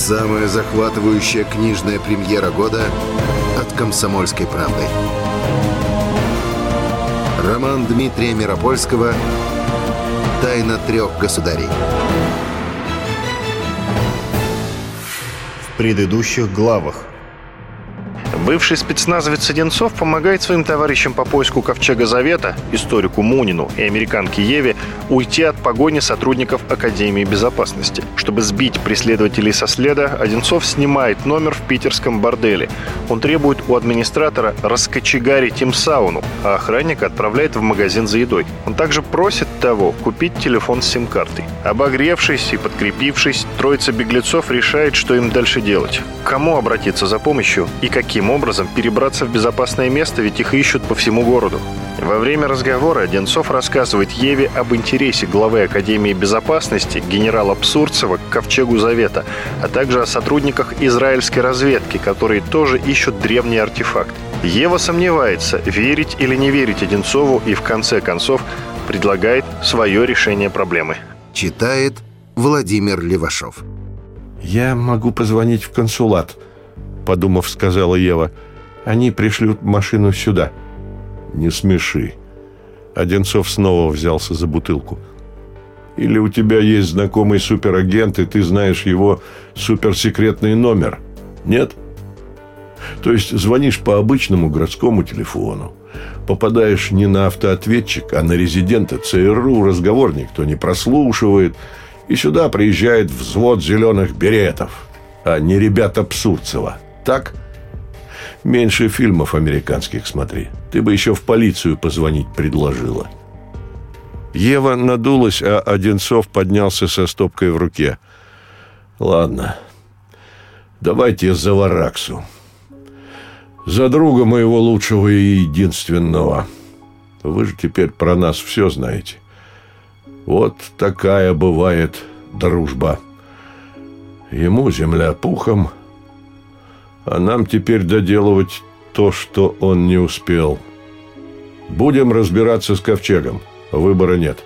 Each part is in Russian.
Самая захватывающая книжная премьера года от «Комсомольской правды». Роман Дмитрия Миропольского «Тайна трех государей». В предыдущих главах. Бывший спецназовец Одинцов помогает своим товарищам по поиску Ковчега Завета, историку Мунину и американке Еве, уйти от погони сотрудников Академии безопасности. Чтобы сбить преследователей со следа, Одинцов снимает номер в питерском борделе. Он требует у администратора раскочегарить им сауну, а охранника отправляет в магазин за едой. Он также просит того купить телефон с сим-картой. Обогревшись и подкрепившись, троица беглецов решает, что им дальше делать. К кому обратиться за помощью и каким образом перебраться в безопасное место, ведь их ищут по всему городу. Во время разговора Одинцов рассказывает Еве об интересе главы Академии безопасности генерала Псурцева к Ковчегу Завета, а также о сотрудниках израильской разведки, которые тоже ищут древний артефакт. Ева сомневается, верить или не верить Одинцову, и в конце концов предлагает свое решение проблемы. Читает Владимир Левашов. «Я могу позвонить в консулат», — подумав, сказала Ева. «Они пришлют машину сюда». «Не смеши». Одинцов снова взялся за бутылку. «Или у тебя есть знакомый суперагент, и ты знаешь его суперсекретный номер? Нет? То есть звонишь по обычному городскому телефону, попадаешь не на автоответчик, а на резидента ЦРУ, разговор никто не прослушивает, и сюда приезжает взвод зеленых беретов, а не ребята Псурцева. Так? Меньше фильмов американских смотри. Ты бы еще в полицию позвонить предложила». Ева надулась, а Одинцов поднялся со стопкой в руке. «Ладно, давайте за Вараксу. За друга моего лучшего и единственного. Вы же теперь про нас все знаете. Вот такая бывает дружба. Ему земля пухом, а нам теперь доделывать то, что он не успел. Будем разбираться с Ковчегом. Выбора нет».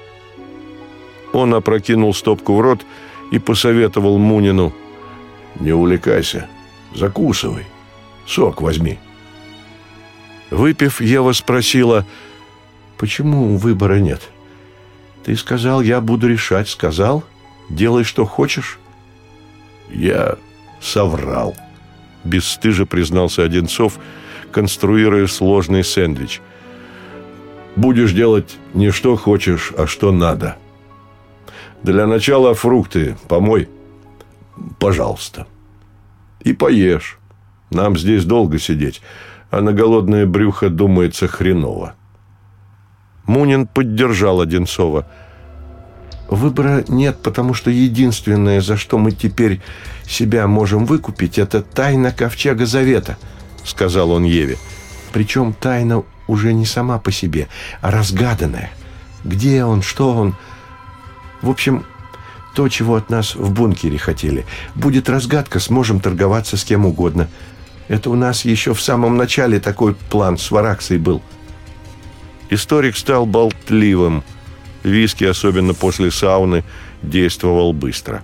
Он опрокинул стопку в рот и посоветовал Мунину: «Не увлекайся, закусывай, сок возьми». Выпив, Ева спросила: «Почему выбора нет? Ты сказал, я буду решать. Сказал, делай, что хочешь». «Я соврал», — бесстыже признался Одинцов, конструируя сложный сэндвич. «Будешь делать не что хочешь, а что надо. Для начала фрукты помой, пожалуйста. И поешь. Нам здесь долго сидеть, а на голодное брюхо думается хреново». Мунин поддержал Одинцова. «Выбора нет, потому что единственное, за что мы теперь себя можем выкупить, это тайна Ковчега Завета», — сказал он Еве. «Причем тайна уже не сама по себе, а разгаданная. Где он, что он? В общем, то, чего от нас в бункере хотели. Будет разгадка, сможем торговаться с кем угодно. Это у нас еще в самом начале такой план с Вараксой был». Историк стал болтливым. Виски, особенно после сауны, действовал быстро.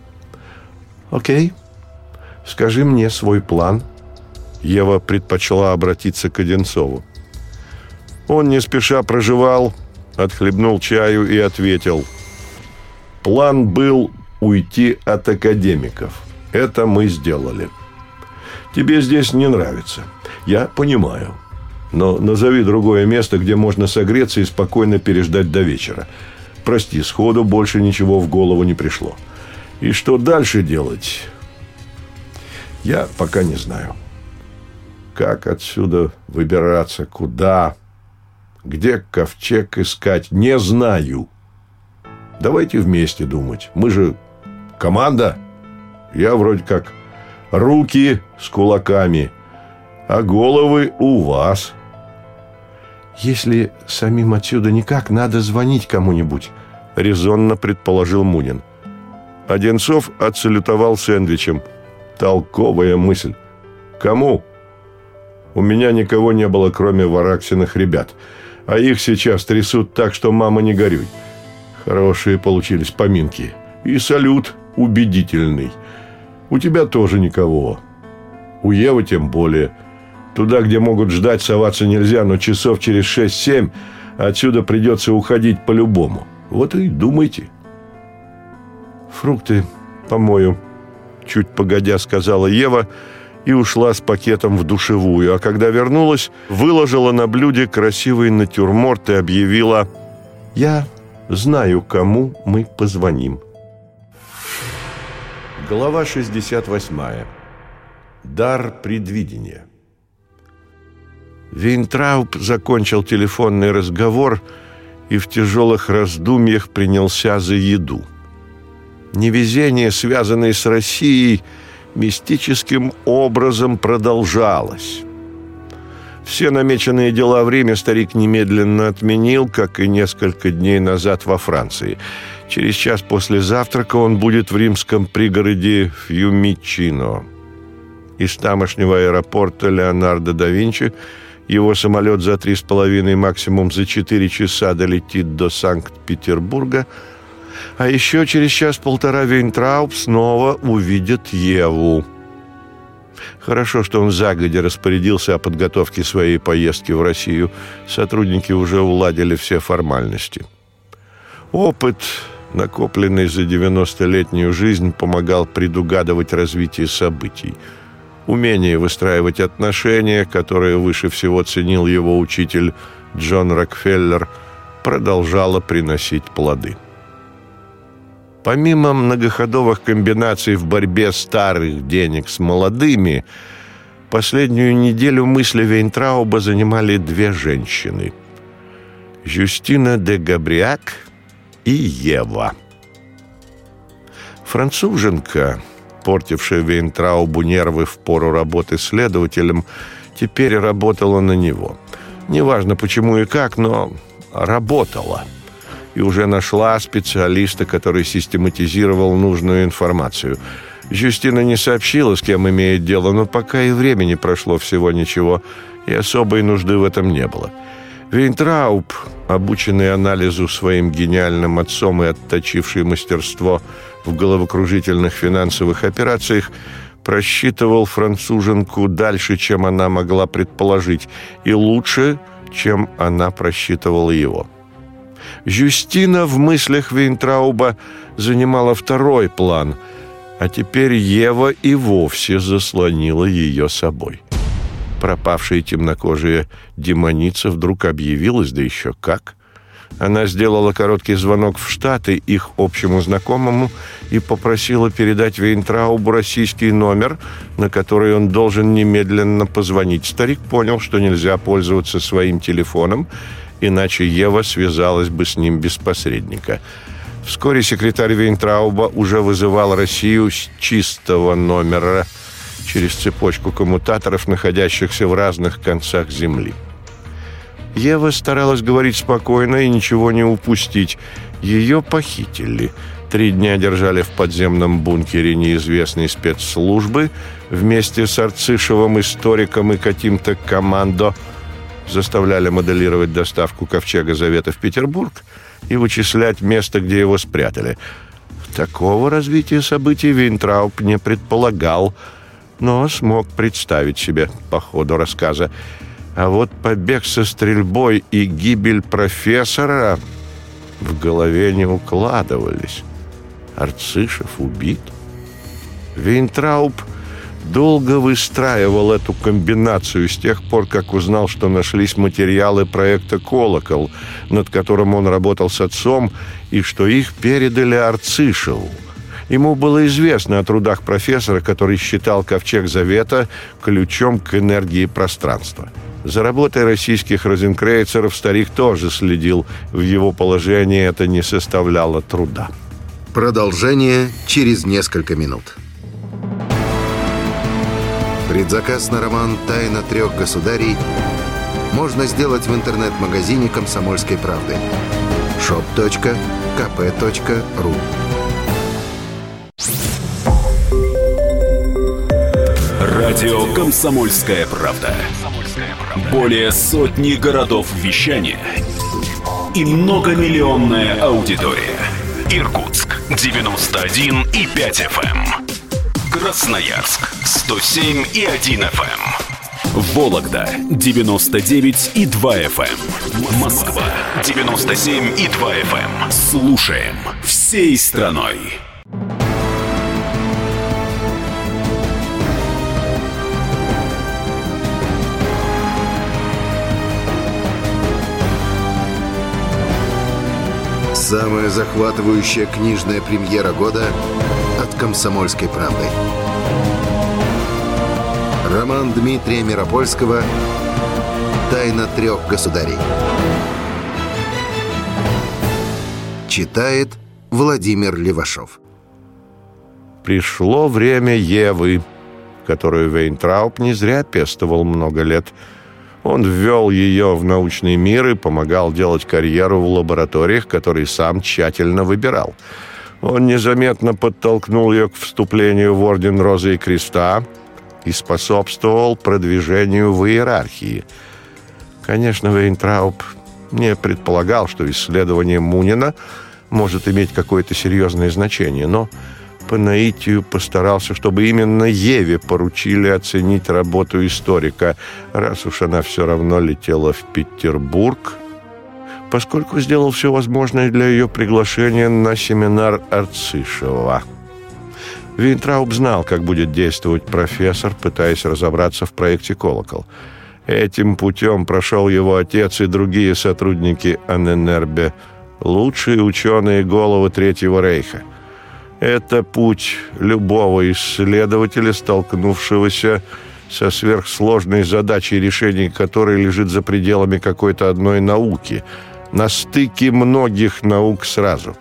«Окей, скажи мне свой план». Ева предпочла обратиться к Одинцову. Он не спеша прожевал, отхлебнул чаю и ответил: «План был уйти от академиков. Это мы сделали. Тебе здесь не нравится. Я понимаю. Но назови другое место, где можно согреться и спокойно переждать до вечера. Прости, сходу больше ничего в голову не пришло. И что дальше делать, я пока не знаю. Как отсюда выбираться, куда, где ковчег искать, не знаю. Давайте вместе думать. Мы же команда. Я вроде как руки с кулаками, а головы у вас». «Если самим отсюда никак, надо звонить кому-нибудь», — резонно предположил Мунин. Одинцов отсалютовал сэндвичем. «Толковая мысль. Кому? У меня никого не было, кроме Вараксиных ребят. А их сейчас трясут так, что мама не горюй. Хорошие получились поминки. И салют убедительный. У тебя тоже никого. У Евы тем более. Туда, где могут ждать, соваться нельзя, но часов через 6-7 отсюда придется уходить по-любому. Вот и думайте. Фрукты помою, чуть погодя сказала Ева и ушла с пакетом в душевую. А когда вернулась, выложила на блюде красивый натюрморт и объявила: «Я знаю, кому мы позвоним». Глава 68. Дар предвидения. Вейнтрауб закончил телефонный разговор и в тяжелых раздумьях принялся за еду. Невезение, связанное с Россией, мистическим образом продолжалось. Все намеченные дела в Риме старик немедленно отменил, как и несколько дней назад во Франции. Через час после завтрака он будет в римском пригороде Фьюмичино. Из тамошнего аэропорта Леонардо да Винчи его самолет за 3,5, максимум за 4 часа долетит до Санкт-Петербурга, а еще через час-полтора Вейнтрауб снова увидит Еву. Хорошо, что он загодя распорядился о подготовке своей поездки в Россию. Сотрудники уже уладили все формальности. Опыт, накопленный за 90-летнюю жизнь, помогал предугадывать развитие событий. Умение выстраивать отношения, которое выше всего ценил его учитель Джон Рокфеллер, продолжало приносить плоды. Помимо многоходовых комбинаций в борьбе старых денег с молодыми, последнюю неделю мысли Вейнтрауба занимали две женщины – Жюстина де Габриак и Ева. Француженка, портившая Вейнтраубу нервы в пору работы следователем, теперь работала на него. Неважно почему и как, но работала. И уже нашла специалиста, который систематизировал нужную информацию. Жюстина не сообщила, с кем имеет дело, но пока и времени прошло всего ничего, и особой нужды в этом не было. Вейнтрауб, обученный анализу своим гениальным отцом и отточивший мастерство в головокружительных финансовых операциях, просчитывал француженку дальше, чем она могла предположить, и лучше, чем она просчитывала его. Жюстина в мыслях Вейнтрауба занимала второй план, а теперь Ева и вовсе заслонила ее собой. Пропавшая темнокожая демоница вдруг объявилась, да еще как. Она сделала короткий звонок в Штаты их общему знакомому и попросила передать Вейнтраубу российский номер, на который он должен немедленно позвонить. Старик понял, что нельзя пользоваться своим телефоном, иначе Ева связалась бы с ним без посредника. Вскоре секретарь Вейнтрауба уже вызывал Россию с чистого номера через цепочку коммутаторов, находящихся в разных концах земли. Ева старалась говорить спокойно и ничего не упустить. Ее похитили. 3 дня держали в подземном бункере неизвестной спецслужбы вместе с Арцишевым, историком и каким-то командо. Заставляли моделировать доставку Ковчега Завета в Петербург и вычислять место, где его спрятали. Такого развития событий Вейнтрауб не предполагал, но смог представить себе по ходу рассказа. А вот побег со стрельбой и гибель профессора в голове не укладывались. Арцишев убит? Вейнтрауб долго выстраивал эту комбинацию с тех пор, как узнал, что нашлись материалы проекта «Колокол», над которым он работал с отцом, и что их передали Арцишеву. Ему было известно о трудах профессора, который считал Ковчег Завета ключом к энергии пространства. За работой российских розенкрейцеров старик тоже следил. В его положении это не составляло труда. Продолжение через несколько минут. Предзаказ на роман «Тайна 3 государей» можно сделать в интернет-магазине «Комсомольской правды» shop.kp.ru. Радио «Комсомольская правда». Более сотни городов вещания и многомиллионная аудитория. Иркутск 91,5 FM. Красноярск 107,1 FM. Вологда 99,2 FM. Москва 97,2 FM. Слушаем всей страной. Самая захватывающая книжная премьера года от «Комсомольской правды». Роман Дмитрия Миропольского «Тайна трех государей». Читает Владимир Левашов. Пришло время Евы, которую Вейнтрауб не зря пестовал много лет. Он ввел ее в научный мир и помогал делать карьеру в лабораториях, которые сам тщательно выбирал. Он незаметно подтолкнул ее к вступлению в Орден Розы и Креста и способствовал продвижению в иерархии. Конечно, Вейнтрауб не предполагал, что исследование Мунина может иметь какое-то серьезное значение, но по наитию постарался, чтобы именно Еве поручили оценить работу историка, раз уж она все равно летела в Петербург, поскольку сделал все возможное для ее приглашения на семинар Арцишева. Вейнтрауб знал, как будет действовать профессор, пытаясь разобраться в проекте «Колокол». Этим путем прошел его отец и другие сотрудники Анненербе, лучшие ученые головы Третьего рейха. Это путь любого исследователя, столкнувшегося со сверхсложной задачей, решение которой лежит за пределами какой-то одной науки, на стыке многих наук сразу.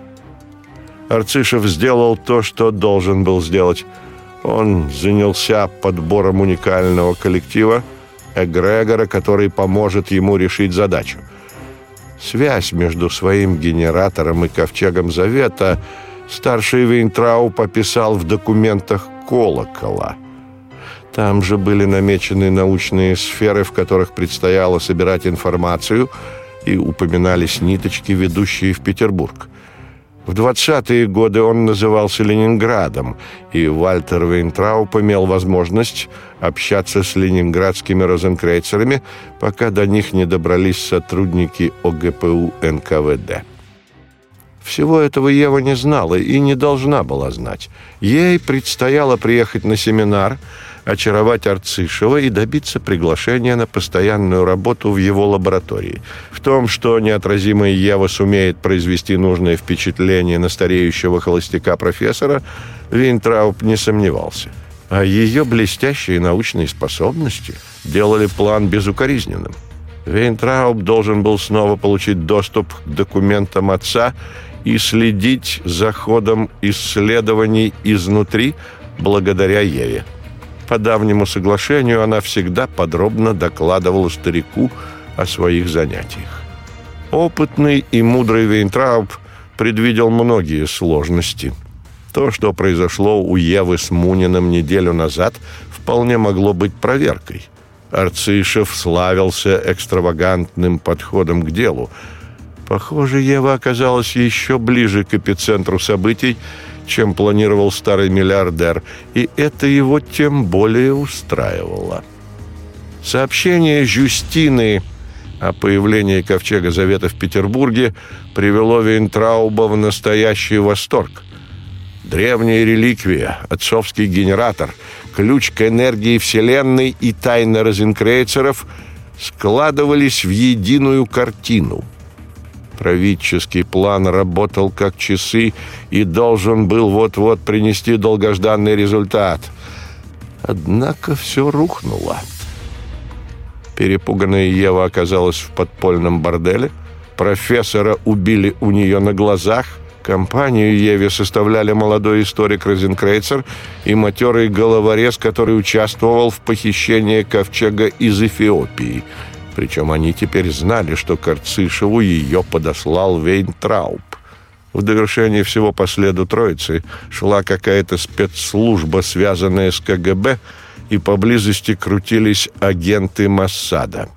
Арцишев сделал то, что должен был сделать. Он занялся подбором уникального коллектива, эгрегора, который поможет ему решить задачу. Связь между своим генератором и Ковчегом Завета старший Вейнтрауб описал в документах «Колокола». Там же были намечены научные сферы, в которых предстояло собирать информацию, и упоминались ниточки, ведущие в Петербург. В 20-е годы он назывался Ленинградом, и Вальтер Вейнтрауб имел возможность общаться с ленинградскими розенкрейцерами, пока до них не добрались сотрудники ОГПУ НКВД. Всего этого Ева не знала и не должна была знать. Ей предстояло приехать на семинар, очаровать Арцишева и добиться приглашения на постоянную работу в его лаборатории. В том, что неотразимая Ева сумеет произвести нужное впечатление на стареющего холостяка-профессора, Вейнтрауб не сомневался. А ее блестящие научные способности делали план безукоризненным. Вейнтрауб должен был снова получить доступ к документам отца и следить за ходом исследований изнутри благодаря Еве. По давнему соглашению она всегда подробно докладывала старику о своих занятиях. Опытный и мудрый Вейнтрауб предвидел многие сложности. То, что произошло у Евы с Муниным неделю назад, вполне могло быть проверкой. Арцишев славился экстравагантным подходом к делу. Похоже, Ева оказалась еще ближе к эпицентру событий, чем планировал старый миллиардер, и это его тем более устраивало. Сообщение Жюстины о появлении Ковчега Завета в Петербурге привело Вейнтрауба в настоящий восторг. Древняя реликвия, отцовский генератор, ключ к энергии Вселенной и тайна розенкрейцеров складывались в единую картину. Правительский план работал как часы и должен был вот-вот принести долгожданный результат. Однако все рухнуло. Перепуганная Ева оказалась в подпольном борделе. Профессора убили у нее на глазах. Компанию Еве составляли молодой историк Розенкрейцер и матерый головорез, который участвовал в похищении ковчега из Эфиопии. Причем они теперь знали, что к Арцишеву ее подослал Вейнтрауб. В довершение всего по следу троицы шла какая-то спецслужба, связанная с КГБ, и поблизости крутились агенты Моссада.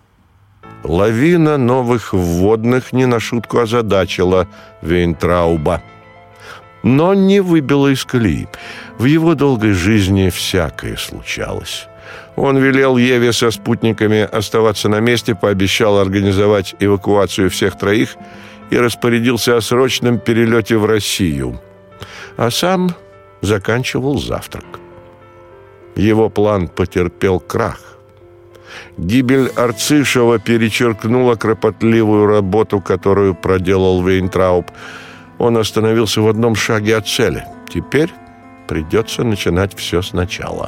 Лавина новых вводных не на шутку озадачила Вейнтрауба, но не выбила из колеи. В его долгой жизни всякое случалось. Он велел Еве со спутниками оставаться на месте, пообещал организовать эвакуацию всех троих и распорядился о срочном перелете в Россию. А сам заканчивал завтрак. Его план потерпел крах. Гибель Арцишева перечеркнула кропотливую работу, которую проделал Вейнтрауб. Он остановился в одном шаге от цели. Теперь придется начинать все сначала.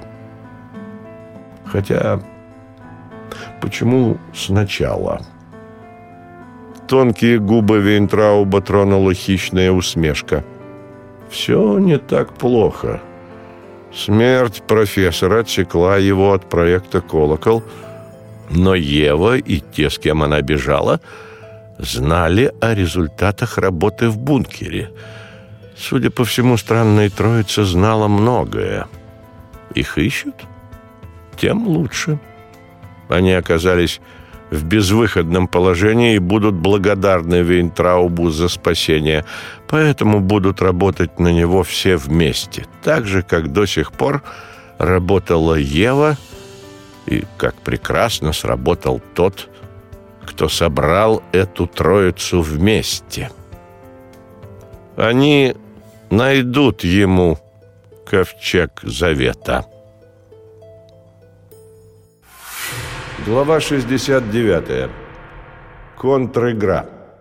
Хотя, почему сначала? Тонкие губы Вейнтрауба тронула хищная усмешка. Все не так плохо. Смерть профессора отсекла его от проекта «Колокол», но Ева и те, с кем она бежала, знали о результатах работы в бункере. Судя по всему, странная троица знала многое. Их ищут? Тем лучше. Они оказались в безвыходном положении и будут благодарны Вейнтраубу за спасение, поэтому будут работать на него все вместе, так же, как до сих пор работала Ева и как прекрасно сработал тот, кто собрал эту троицу вместе. Они найдут ему ковчег завета. Глава 69. Контр-игра.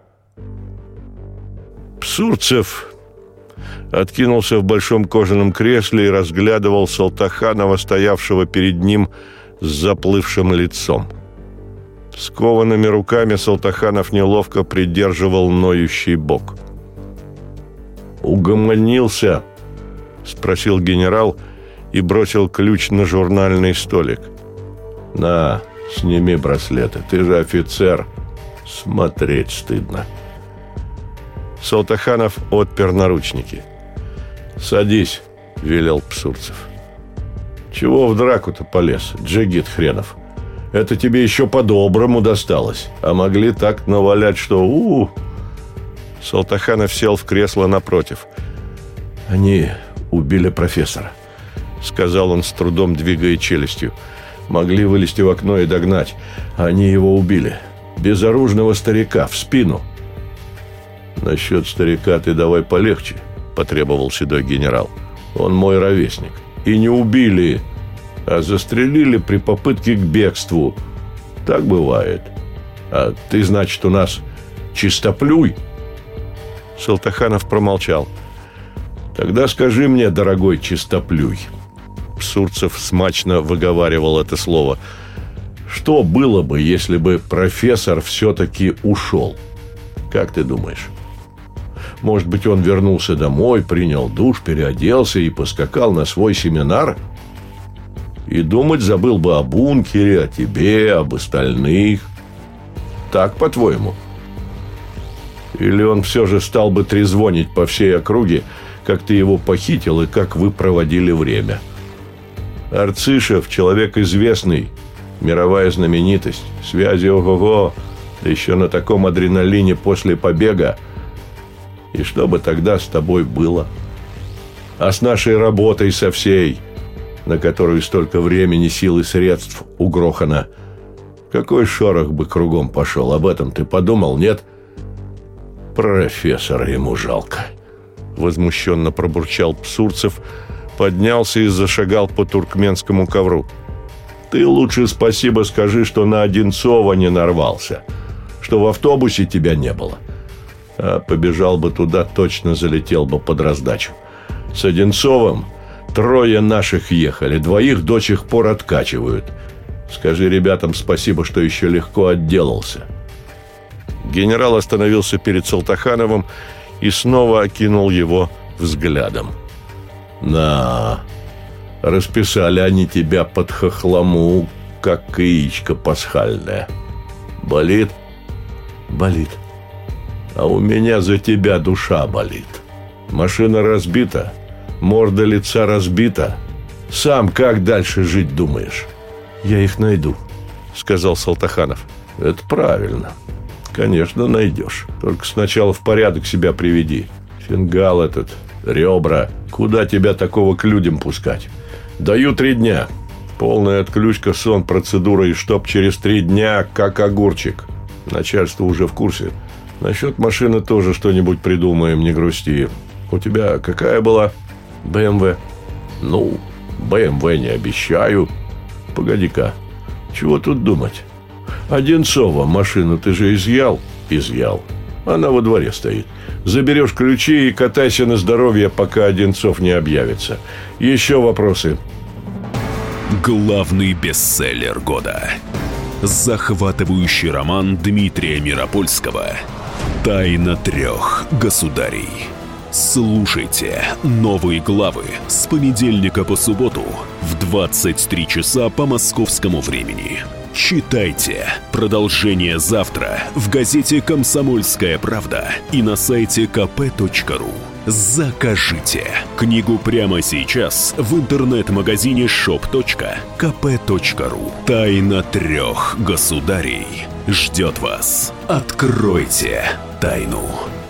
Псурцев откинулся в большом кожаном кресле и разглядывал Салтаханова, стоявшего перед ним с заплывшим лицом. Скованными руками Салтаханов неловко придерживал ноющий бок. «Угомонился?» — спросил генерал и бросил ключ на журнальный столик. «На, сними браслеты, ты же офицер. Смотреть стыдно». Салтаханов отпер наручники. «Садись», — велел Псурцев. «Чего в драку-то полез, джигит хренов? Это тебе еще по-доброму досталось, а могли так навалять, что Салтаханов сел в кресло напротив. «Они убили профессора», — сказал он, с трудом двигая челюстью. «Могли вылезти в окно и догнать. Они его убили. Безоружного старика, в спину». «Насчет старика ты давай полегче», — потребовал седой генерал. «Он мой ровесник. И не убили, а застрелили при попытке к бегству. Так бывает. А ты, значит, у нас чистоплюй?» Салтаханов промолчал. «Тогда скажи мне, дорогой чистоплюй», — Псурцев смачно выговаривал это слово, «что было бы, если бы профессор все-таки ушел? Как ты думаешь? Может быть, он вернулся домой, принял душ, переоделся и поскакал на свой семинар? И думать забыл бы о бункере, о тебе, об остальных? Так, по-твоему? Или он все же стал бы трезвонить по всей округе, как ты его похитил и как вы проводили время? Арцишев — человек известный, мировая знаменитость, связи ого-го, да еще на таком адреналине после побега. И что бы тогда с тобой было? А с нашей работой со всей, на которую столько времени, сил и средств угрохано, какой шорох бы кругом пошел? Об этом ты подумал, нет? Профессора ему жалко. Возмущенно пробурчал Псурцев, поднялся и зашагал по туркменскому ковру. Ты лучше спасибо скажи, что на Одинцова не нарвался, что в автобусе тебя не было. А побежал бы туда, точно залетел бы под раздачу. С Одинцовым 3 наших ехали, 2 до сих пор откачивают. Скажи ребятам спасибо, что еще легко отделался». Генерал остановился перед Салтахановым и снова окинул его взглядом. «На, расписали они тебя под хохлому, как яичко пасхальное. Болит?» «Болит. А у меня за тебя душа болит. Машина разбита, морда лица разбита. Сам как дальше жить думаешь?» «Я их найду», — сказал Салтаханов. «Это правильно. Конечно, найдешь. Только сначала в порядок себя приведи. Фингал этот, Ребра. Куда тебя такого к людям пускать? Даю 3 дня. Полная отключка, сон, процедура, и чтоб через 3 дня как огурчик. Начальство уже в курсе. Насчет машины тоже что-нибудь придумаем, не грусти. У тебя какая была? БМВ? Ну, БМВ не обещаю. Погоди-ка, чего тут думать? Одинцова машину ты же изъял? Изъял. Она во дворе стоит. Заберешь ключи и катайся на здоровье, пока Одинцов не объявится. Еще вопросы? Главный бестселлер года. Захватывающий роман Дмитрия Миропольского «Тайна 3 государей». Слушайте новые главы с понедельника по субботу в 23 часа по московскому времени. Читайте продолжение завтра в газете «Комсомольская правда» и на сайте kp.ru. Закажите книгу прямо сейчас в интернет-магазине shop.kp.ru. «Тайна 3 государей» ждет вас. Откройте тайну.